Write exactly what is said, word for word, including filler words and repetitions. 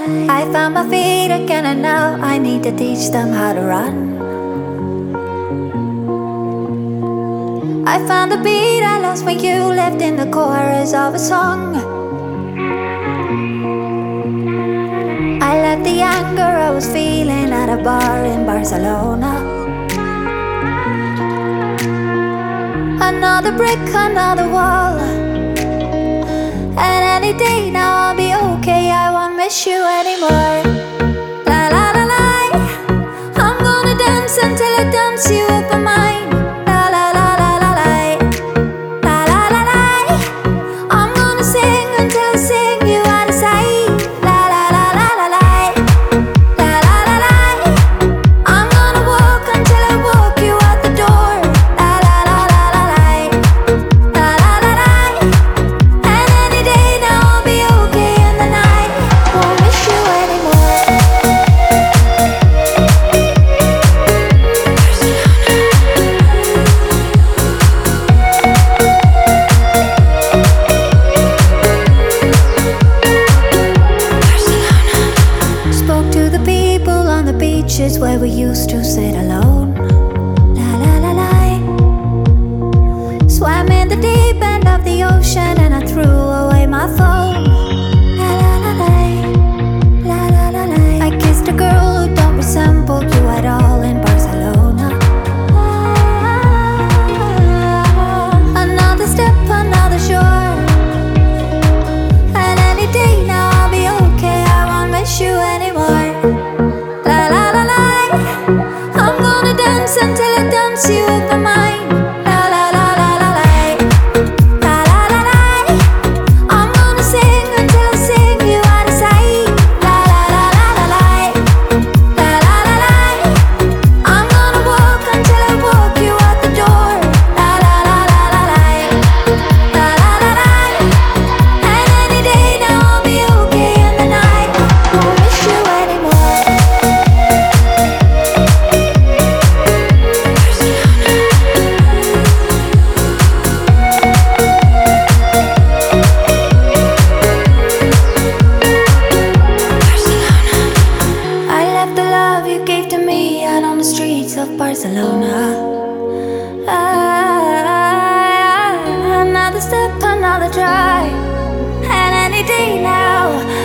I found my feet again and now I need to teach them how to run. I found the beat I lost when you left in the chorus of a song. I left the anger I was feeling at a bar in Barcelona. Another brick, another wall. And any day now I'll be okay, I won't miss you anymore. La la la la, I'm gonna dance until I dance you up a mine. La la la la la la, la la la la, I'm gonna sing until I sing you out of sight. La la la la la la, la la la la, I'm gonna walk until I walk you out the door. La la la la la la, la la la la, and any day now I'll be okay in the night. Won't miss you anymore. Spoke to the people on the beaches where we used to sit alone. La la la la. Swam in the deep end of the ocean and I threw away my phone. La la la la. La la la la. I kissed a girl who don't resemble you at all in Barcelona. Another step, another shore. And any day now I'll be okay, I won't miss you anymore. La la la la, I'm gonna dance until I dance you up a mine. La la la la la la, la la la la, I'm gonna sing until I sing you out of sight. La la la la la la, la la la la, I'm gonna walk until I walk you out the door. La la la la la la, la la la la, and any day now I'll be okay in the night. Won't miss you anymore. I left the love you gave to me out on the streets of Barcelona. Ah, another step, another try, and any day now